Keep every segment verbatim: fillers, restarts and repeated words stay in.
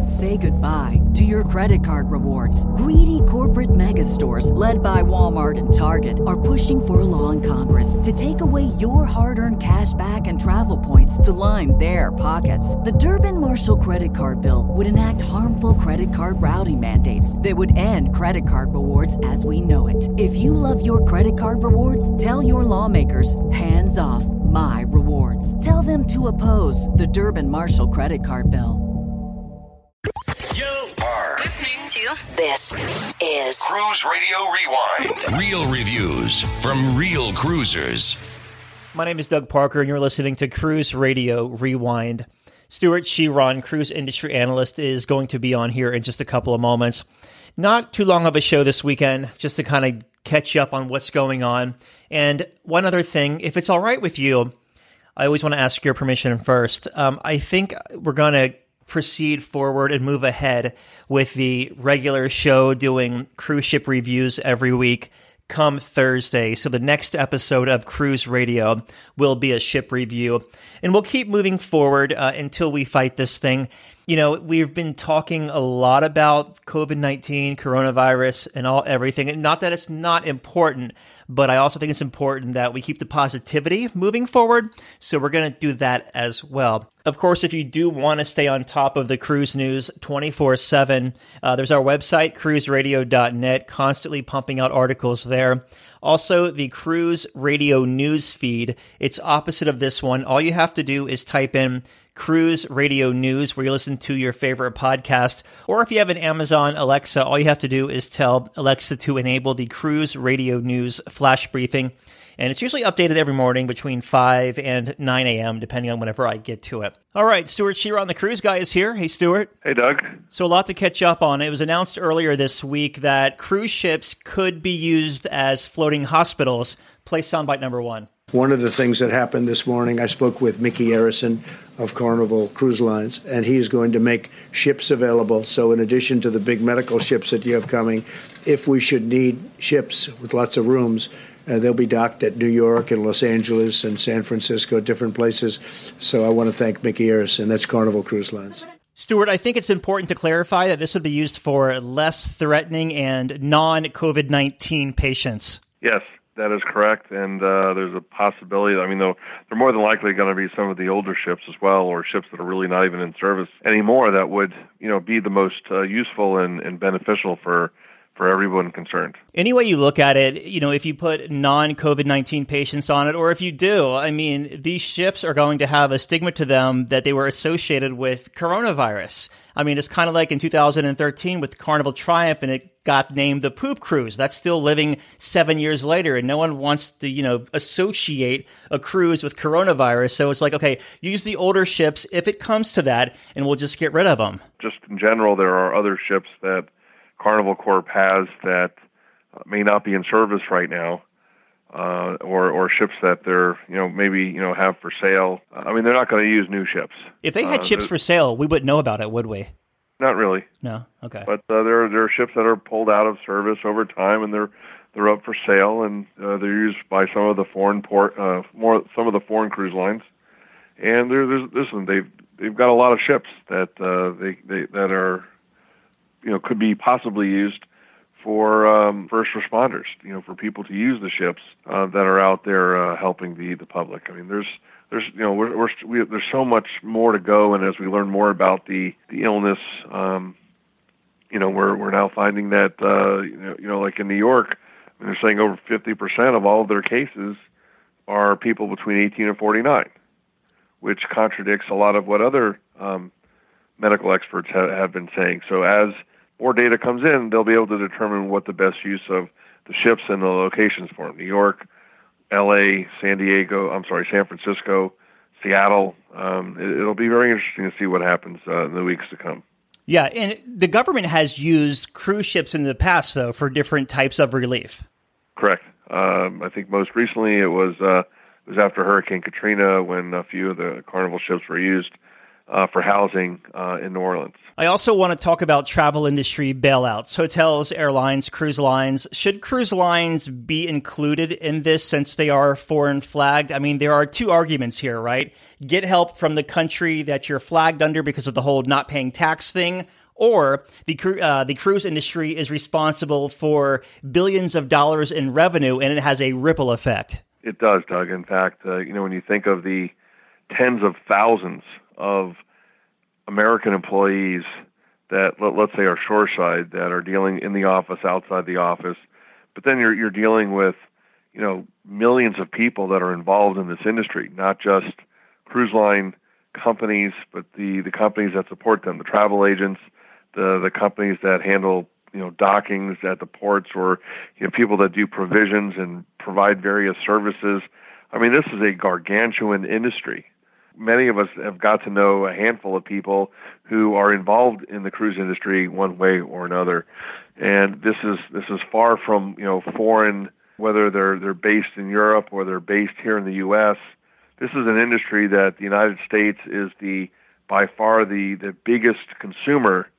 Say goodbye to your credit card rewards. Greedy corporate mega stores, led by Walmart and Target, are pushing for a law in Congress to take away your hard-earned cash back and travel points to line their pockets. The Durbin-Marshall credit card bill would enact harmful credit card routing mandates that would end credit card rewards as we know it. If you love your credit card rewards, tell your lawmakers, hands off my rewards. Tell them to oppose the Durbin-Marshall credit card bill. You are listening to This is Cruise Radio Rewind. Real reviews from real cruisers. My name is Doug Parker, and you're listening to Cruise Radio Rewind. Stuart Chiron, cruise industry analyst, is going to be on here in just a couple of moments. Not too long of a show this weekend, just to kind of catch up on what's going on. And one other thing, if it's all right with you, I always want to ask your permission first. Um, I think we're going to proceed forward and move ahead with the regular show doing cruise ship reviews every week come Thursday. So the next episode of Cruise Radio will be a ship review. And we'll keep moving forward uh, until we fight this thing. You know, we've been talking a lot about covid nineteen, coronavirus, and all everything. And not that it's not important, but I also think it's important that we keep the positivity moving forward. So we're going to do that as well. Of course, if you do want to stay on top of the cruise news twenty-four seven, uh, there's our website, cruise radio dot net, constantly pumping out articles there. Also, the Cruise Radio news feed. It's opposite of this one. All you have to do is type in Cruise Radio News, where you listen to your favorite podcast. Or if you have an Amazon Alexa, all you have to do is tell Alexa to enable the Cruise Radio News flash briefing. And it's usually updated every morning between five and nine a.m., depending on whenever I get to it. All right, Stuart Chiron, the cruise guy, is here. Hey, Stuart. Hey, Doug. So a lot to catch up on. It was announced earlier this week that cruise ships could be used as floating hospitals. Play soundbite number one. One of the things that happened this morning, I spoke with Mickey Arison of Carnival Cruise Lines, and he's going to make ships available. So in addition to the big medical ships that you have coming, if we should need ships with lots of rooms, uh, they'll be docked at New York and Los Angeles and San Francisco, different places. So I want to thank Mickey Arison. That's Carnival Cruise Lines. Stuart, I think it's important to clarify that this would be used for less threatening and non-covid nineteen patients. Yes. That is correct, and uh, there's a possibility. I mean, though, they're more than likely going to be some of the older ships as well, or ships that are really not even in service anymore. That would, you know, be the most uh, useful and, and beneficial for for everyone concerned. Any way you look at it, you know, if you put non-covid nineteen patients on it, or if you do, I mean, these ships are going to have a stigma to them that they were associated with coronavirus. I mean, it's kind of like in two thousand thirteen with Carnival Triumph, and it got named the Poop Cruise. That's still living seven years later, and no one wants to, you know, associate a cruise with coronavirus. So it's like, okay, use the older ships if it comes to that, and we'll just get rid of them. Just in general, there are other ships that Carnival Corp has that may not be in service right now, uh, or or ships that they're, you know, maybe, you know, have for sale. I mean, they're not going to use new ships. If they had uh, ships for sale, we wouldn't know about it, would we? Not really. No. Okay. But uh, there are there are ships that are pulled out of service over time, and they're they're up for sale, and uh, they're used by some of the foreign port uh, more some of the foreign cruise lines. And there, there's listen, they've they've got a lot of ships that uh, they, they that are, you know, could be possibly used for um, first responders, you know, for people to use the ships uh, that are out there uh, helping the, the public. I mean, there's there's you know we're, we're we, there's so much more to go, and as we learn more about the the illness, um, you know, we're we're now finding that uh, you know, you know like in New York, I mean, they're saying over fifty percent of all of their cases are people between eighteen and forty-nine, which contradicts a lot of what other um, medical experts ha- have been saying. So as more data comes in, they'll be able to determine what the best use of the ships and the locations for them. New York, L A, San Diego, I'm sorry, San Francisco, Seattle. Um, it, it'll be very interesting to see what happens uh, in the weeks to come. Yeah, and the government has used cruise ships in the past, though, for different types of relief. Correct. Um, I think most recently it was uh, it was after Hurricane Katrina when a few of the Carnival ships were used uh, for housing uh, in New Orleans. I also want to talk about travel industry bailouts, hotels, airlines, cruise lines. Should cruise lines be included in this since they are foreign flagged? I mean, there are two arguments here, right? Get help from the country that you're flagged under because of the whole not paying tax thing, or the cru- uh, the cruise industry is responsible for billions of dollars in revenue and it has a ripple effect. It does, Doug. In fact, uh, you know, when you think of the tens of thousands of American employees that, let, let's say, are shoreside, that are dealing in the office, outside the office, but then you're you're dealing with, you know, millions of people that are involved in this industry, not just cruise line companies, but the, the companies that support them, the travel agents, the the companies that handle, you know, dockings at the ports, or, you know, people that do provisions and provide various services. I mean, this is a gargantuan industry. Many of us have got to know a handful of people who are involved in the cruise industry one way or another, and this is this is far from, you know, foreign, whether they're they're based in Europe or they're based here in the U S. This is an industry that the United States is the by far the the biggest consumer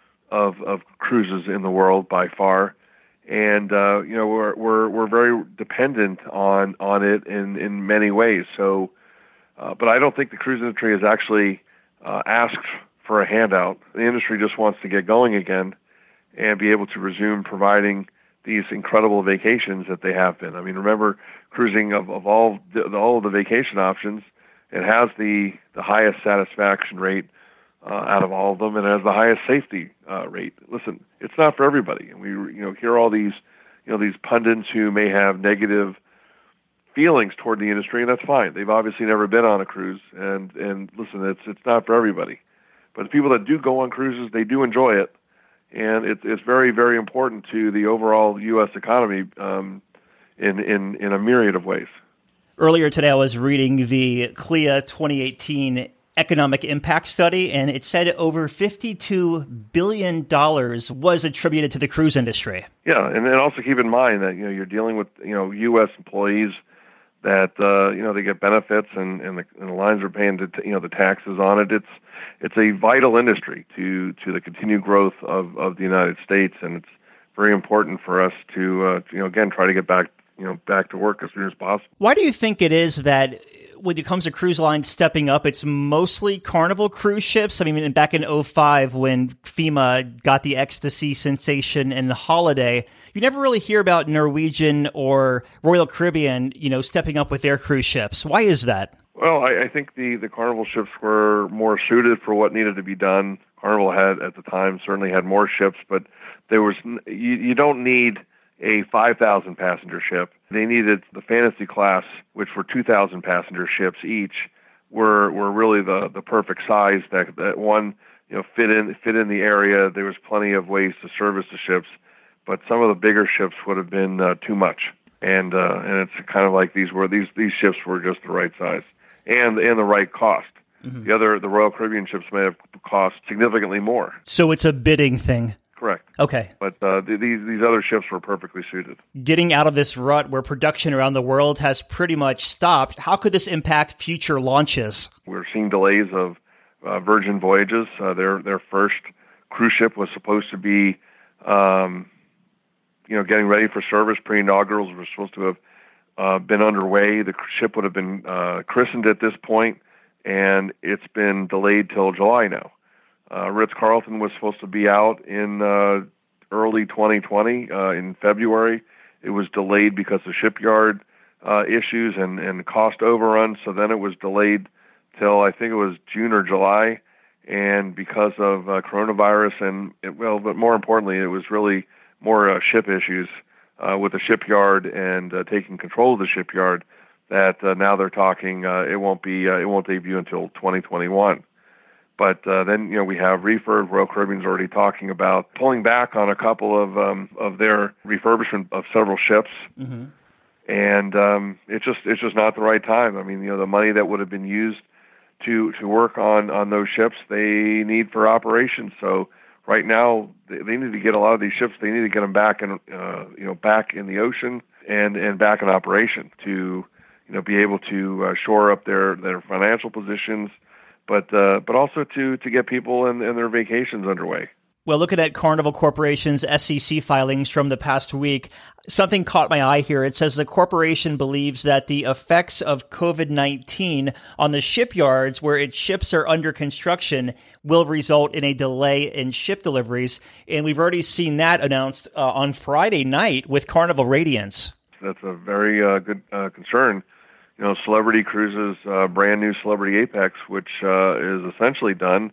of of cruises in the world by far, and uh, you know we're we're we're very dependent on on it in in many ways. So. Uh, but I don't think the cruise industry has actually uh, asked for a handout. The industry just wants to get going again and be able to resume providing these incredible vacations that they have been. I mean, remember, cruising of, of all the, all of the vacation options, it has the, the highest satisfaction rate uh, out of all of them, and it has the highest safety uh, rate. Listen, it's not for everybody, and we you know hear all these you know these pundits who may have negative feelings toward the industry, and that's fine. They've obviously never been on a cruise, and, and listen, it's it's not for everybody. But the people that do go on cruises, they do enjoy it, and it, it's very, very important to the overall U S economy um, in, in, in a myriad of ways. Earlier today, I was reading the C L I A twenty eighteen Economic Impact Study, and it said over fifty-two billion dollars was attributed to the cruise industry. Yeah, and then also keep in mind that you know you're dealing with you know U S employees that uh, you know they get benefits, and, and, the, and the lines are paying the, you know the taxes on it. It's it's a vital industry to to the continued growth of, of the United States, and it's very important for us to uh, you know again try to get back you know back to work as soon as possible. Why do you think it is that when it comes to cruise lines stepping up, it's mostly Carnival cruise ships? I mean, back in oh five when FEMA got the ecstasy sensation and the Holiday, you never really hear about Norwegian or Royal Caribbean, you know, stepping up with their cruise ships. Why is that? Well, I, I think the, the Carnival ships were more suited for what needed to be done. Carnival had, at the time, certainly had more ships, but there was you, you don't need a five thousand passenger ship. They needed the Fantasy class, which were two thousand passenger ships each, were were really the, the perfect size that that one you know fit in fit in the area. There was plenty of ways to service the ships, but some of the bigger ships would have been uh, too much. And uh, and it's kind of like these were these these ships were just the right size and and the right cost. Mm-hmm. The other the Royal Caribbean ships may have cost significantly more. So it's a bidding thing. Correct. Okay. But uh, th- these these other ships were perfectly suited. Getting out of this rut where production around the world has pretty much stopped, how could this impact future launches? We're seeing delays of uh, Virgin Voyages. Uh, their their first cruise ship was supposed to be, um, you know, getting ready for service. Pre-inaugurals were supposed to have uh, been underway. The ship would have been uh, christened at this point, and it's been delayed till July now. Uh, Ritz-Carlton was supposed to be out in uh, early twenty twenty, uh, in February. It was delayed because of shipyard uh, issues and, and cost overruns, so then it was delayed till I think it was June or July, and because of uh, coronavirus and, it, well, but more importantly, it was really more uh, ship issues uh, with the shipyard and uh, taking control of the shipyard that uh, now they're talking uh, it won't be uh, it won't debut until twenty twenty-one. But uh, then, you know, we have Refurb. Royal Caribbean's already talking about pulling back on a couple of um, of their refurbishment of several ships, mm-hmm. and um, it's just it's just not the right time. I mean, you know, the money that would have been used to to work on, on those ships, they need for operations. So right now, they, they need to get a lot of these ships. They need to get them back in uh, you know back in the ocean and, and back in operation to you know be able to uh, shore up their, their financial positions, but uh, but also to to get people and, and their vacations underway. Well, looking at Carnival Corporation's S E C filings from the past week, something caught my eye here. It says the corporation believes that the effects of COVID nineteen on the shipyards where its ships are under construction will result in a delay in ship deliveries. And we've already seen that announced uh, on Friday night with Carnival Radiance. That's a very uh, good uh, concern. You know, Celebrity Cruises' uh, brand new Celebrity Apex, which uh, is essentially done,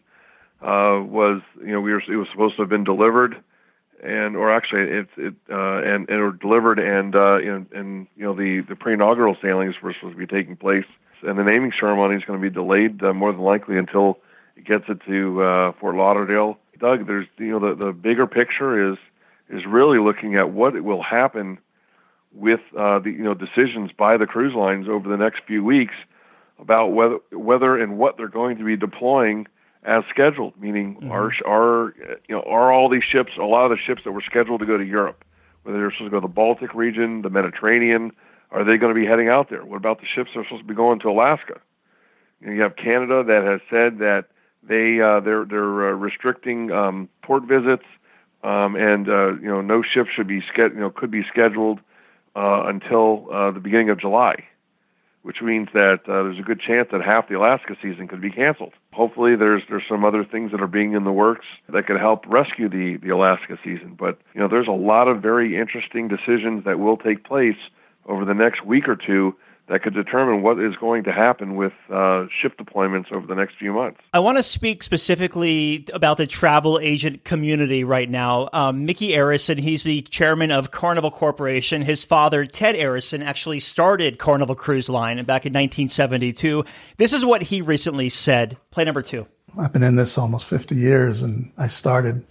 Uh, was you know we were it was supposed to have been delivered, and or actually it it uh, and and or delivered and uh, and, and you know the the pre-inaugural sailings were supposed to be taking place, and the naming ceremony is going to be delayed uh, more than likely until it gets it to uh, Fort Lauderdale. Doug, there's you know the the bigger picture is is really looking at what will happen with uh, the you know decisions by the cruise lines over the next few weeks about whether whether and what they're going to be deploying as scheduled, meaning mm-hmm. are are you know are all these ships, a lot of the ships that were scheduled to go to Europe, whether they're supposed to go to the Baltic region, the Mediterranean, are they going to be heading out there? What about the ships that are supposed to be going to Alaska? You know, you have Canada that has said that they uh, they're they're uh, restricting um, port visits, um, and uh, you know no ship should be ske- you know could be scheduled uh, until uh, the beginning of July, which means that uh, there's a good chance that half the Alaska season could be canceled. Hopefully there's there's some other things that are being in the works that could help rescue the, the Alaska season. But, you know, there's a lot of very interesting decisions that will take place over the next week or two that could determine what is going to happen with uh, ship deployments over the next few months. I want to speak specifically about the travel agent community right now. Um, Mickey Arison, he's the chairman of Carnival Corporation. His father, Ted Arison, actually started Carnival Cruise Line back in nineteen seventy-two. This is what he recently said. Play number two. I've been in this almost fifty years, and I started,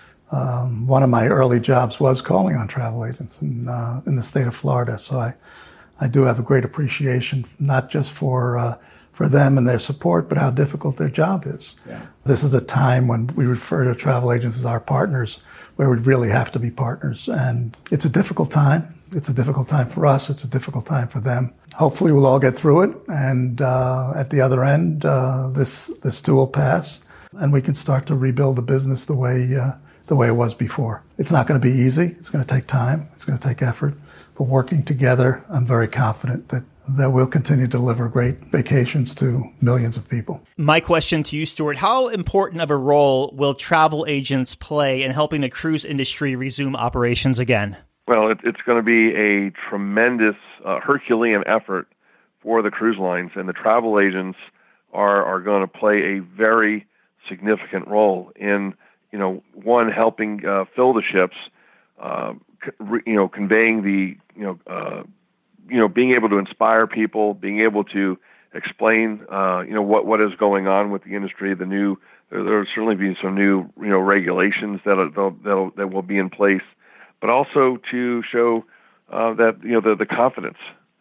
um, one of my early jobs was calling on travel agents in, uh, in the state of Florida. So I I do have a great appreciation, not just for uh, for them and their support, but how difficult their job is. Yeah. This is a time when we refer to travel agents as our partners, where we really have to be partners. And it's a difficult time. It's a difficult time for us. It's a difficult time for them. Hopefully we'll all get through it. And uh, at the other end, uh, this this too will pass, and we can start to rebuild the business the way uh, the way it was before. It's not going to be easy. It's going to take time. It's going to take effort. But working together, I'm very confident that, that we'll continue to deliver great vacations to millions of people. My question to you, Stuart, how important of a role will travel agents play in helping the cruise industry resume operations again? Well, it, it's going to be a tremendous uh, Herculean effort for the cruise lines, and the travel agents are, are going to play a very significant role in, you know, one, helping uh, fill the ships, uh, you know, conveying the, you know, uh, you know, being able to inspire people, being able to explain, uh, you know, what, what is going on with the industry. The new, there will certainly be some new, you know, regulations that that that will be in place, but also to show uh, that you know the, the confidence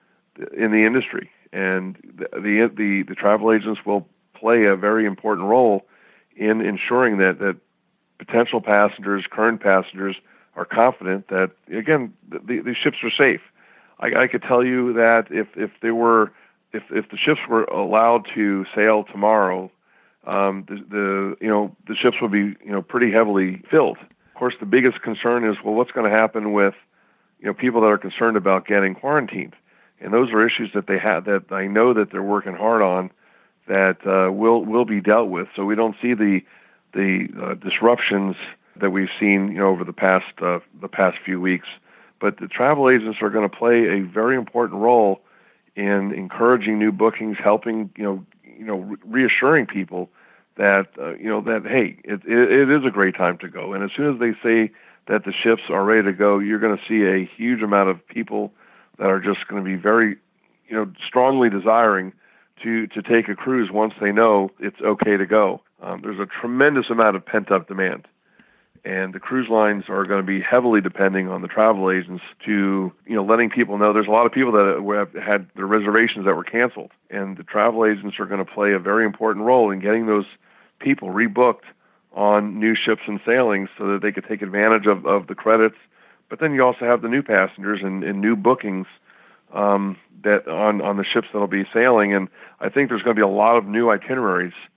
in the industry, and the, the the the travel agents will play a very important role in ensuring that that potential passengers, current passengers, are confident that, again, the, the ships are safe. I, I could tell you that if, if they were, if, if the ships were allowed to sail tomorrow, um, the, the you know the ships would be you know pretty heavily filled. Of course, the biggest concern is, well, what's going to happen with you know people that are concerned about getting quarantined, and those are issues that they have that I know that they're working hard on that uh, will will be dealt with. So we don't see the the uh, disruptions that we've seen, you know, over the past uh, the past few weeks. But the travel agents are going to play a very important role in encouraging new bookings, helping, you know, you know, re- reassuring people that, uh, you know, that hey, it, it it is a great time to go. And as soon as they say that the ships are ready to go, you're going to see a huge amount of people that are just going to be very, you know, strongly desiring to to take a cruise once they know it's okay to go. Um, there's a tremendous amount of pent-up demand. And the cruise lines are going to be heavily depending on the travel agents to, you know, letting people know. There's a lot of people that have had their reservations that were canceled, and the travel agents are going to play a very important role in getting those people rebooked on new ships and sailings so that they could take advantage of, of the credits. But then you also have the new passengers and, and new bookings um, that on, on the ships that'll be sailing. And I think there's going to be a lot of new itineraries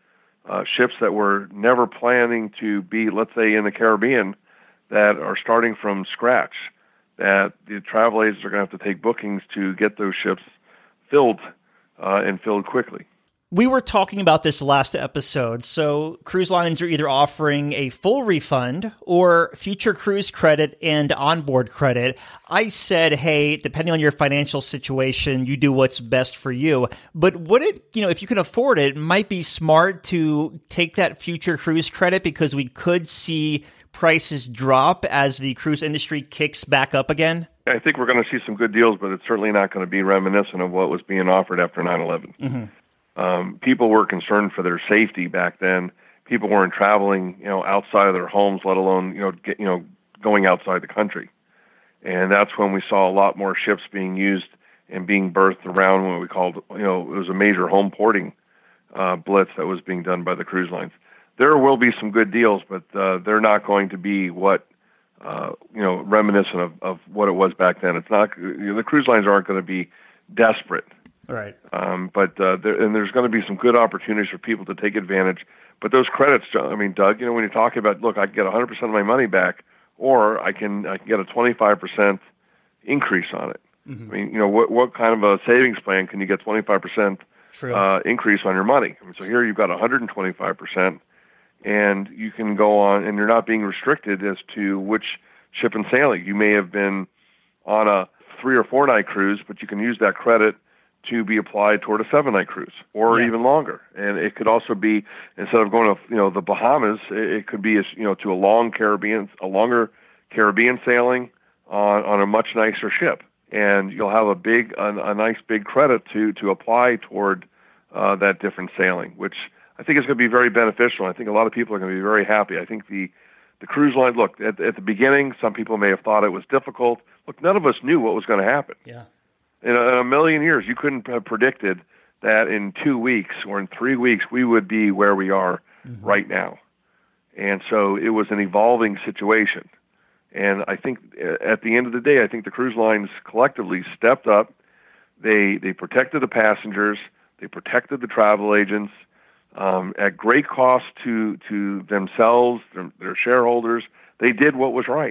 uh, ships that were never planning to be, let's say, in the Caribbean, that are starting from scratch, that the travel agents are going to have to take bookings to get those ships filled uh, and filled quickly. We were talking about this last episode. So cruise lines are either offering a full refund or future cruise credit and onboard credit. I said, hey, depending on your financial situation, you do what's best for you. But would it, you know, if you can afford it, it might be smart to take that future cruise credit because we could see prices drop as the cruise industry kicks back up again? I think we're going to see some good deals, but it's certainly not going to be reminiscent of what was being offered after nine eleven. Mm-hmm. Um, people were concerned for their safety back then. People weren't traveling, you know, outside of their homes, let alone, you know, get, you know, going outside the country. And that's when we saw a lot more ships being used and being berthed around what we called, you know, it was a major home porting uh, blitz that was being done by the cruise lines. There will be some good deals, but uh, they're not going to be what, uh, you know, reminiscent of, of what it was back then. It's not, you know, the cruise lines aren't going to be desperate. Right. Um, but uh, there, and there's going to be some good opportunities for people to take advantage. But those credits, I mean, Doug, you know, when you're talking about, look, I can get one hundred percent of my money back, or I can I can get a twenty-five percent increase on it. Mm-hmm. I mean, you know, what what kind of a savings plan can you get twenty-five percent uh, increase on your money? I mean, so here you've got one hundred twenty-five percent, and you can go on, and you're not being restricted as to which ship and sailing. You may have been on a three or four night cruise, but you can use that credit to be applied toward a seven-night cruise, or yeah. even longer. And it could also be, instead of going to, you know, the Bahamas, it could be, you know, to a long Caribbean, a longer Caribbean sailing on, on a much nicer ship. And you'll have a big, a, a nice big credit to, to apply toward uh, that different sailing, which I think is going to be very beneficial. I think a lot of people are going to be very happy. I think the, the cruise line, look, at, at the beginning, some people may have thought it was difficult. Look, none of us knew what was going to happen. Yeah. In a, in a million years, you couldn't have predicted that in two weeks or in three weeks we would be where we are mm-hmm. right now. And so it was an evolving situation. And I think at the end of the day, I think the cruise lines collectively stepped up. They they protected the passengers. They protected the travel agents um, at great cost to to themselves, their, their shareholders. They did what was right.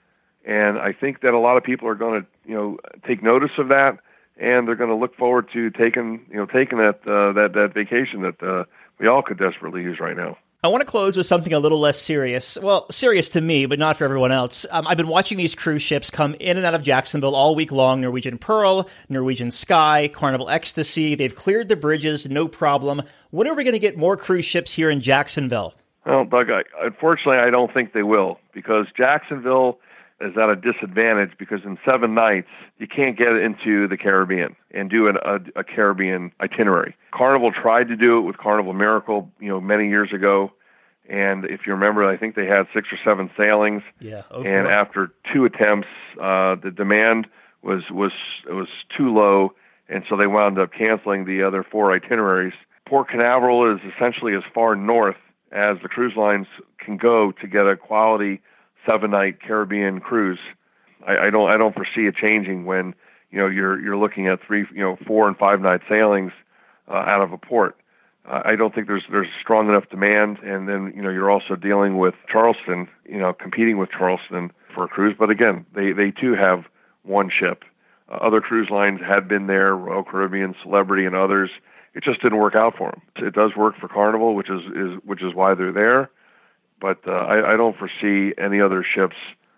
And I think that a lot of people are going to, you know, take notice of that, and they're going to look forward to taking, you know, taking that uh, that that vacation that uh, we all could desperately use right now. I want to close with something a little less serious. Well, serious to me, but not for everyone else. Um, I've been watching these cruise ships come in and out of Jacksonville all week long. Norwegian Pearl, Norwegian Sky, Carnival Ecstasy. They've cleared the bridges, no problem. When are we going to get more cruise ships here in Jacksonville? Well, Doug, I, unfortunately, I don't think they will, because Jacksonville is at a disadvantage, because in seven nights, you can't get into the Caribbean and do an, a, a Caribbean itinerary. Carnival tried to do it with Carnival Miracle, you know, many years ago. And if you remember, I think they had six or seven sailings. Yeah. And after two attempts, uh, the demand was, was, it was too low. And so they wound up canceling the other four itineraries. Port Canaveral is essentially as far north as the cruise lines can go to get a quality seven-night Caribbean cruise. I, I don't I don't foresee it changing when, you know, you're you're looking at three, you know, four and five night sailings uh, out of a port. Uh, I don't think there's there's strong enough demand, and then, you know, you're also dealing with Charleston, you know, competing with Charleston for a cruise. But again, they they too have one ship. Uh, other cruise lines had been there, Royal Caribbean, Celebrity, and others. It just didn't work out for them. It does work for Carnival, which is, is which is why they're there. But uh, I, I don't foresee any other ships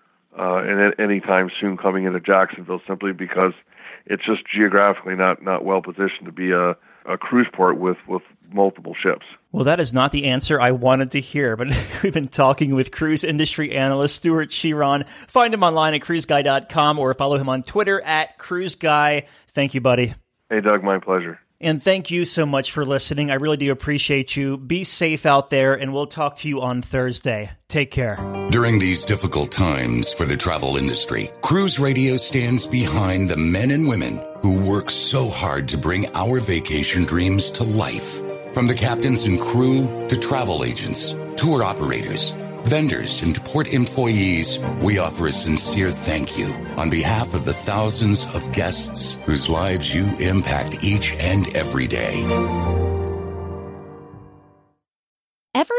uh, in any time soon coming into Jacksonville, simply because it's just geographically not, not well positioned to be a, a cruise port with, with multiple ships. Well, that is not the answer I wanted to hear, but we've been talking with cruise industry analyst Stewart Chiron. Find him online at cruise guy dot com or follow him on Twitter at cruise guy. Thank you, buddy. Hey, Doug, my pleasure. And thank you so much for listening. I really do appreciate you. Be safe out there, and we'll talk to you on Thursday. Take care. During these difficult times for the travel industry, Cruise Radio stands behind the men and women who work so hard to bring our vacation dreams to life. From the captains and crew to travel agents, tour operators, vendors, and port employees, we offer a sincere thank you on behalf of the thousands of guests whose lives you impact each and every day.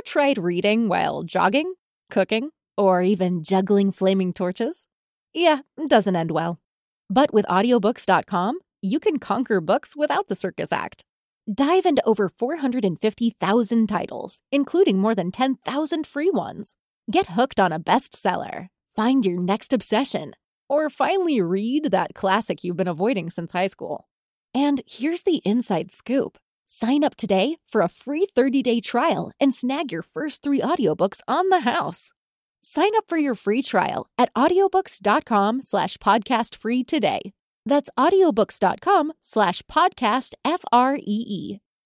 tried reading while jogging, cooking, or even juggling flaming torches? Yeah, it doesn't end well. But with audiobooks dot com, you can conquer books without the circus act. Dive into over four hundred fifty thousand titles, including more than ten thousand free ones. Get hooked on a bestseller, find your next obsession, or finally read that classic you've been avoiding since high school. And here's the inside scoop. Sign up today for a free thirty-day trial and snag your first three audiobooks on the house. Sign up for your free trial at audiobooks dot com slash podcast free today. That's audiobooks dot com slash podcast F R E E.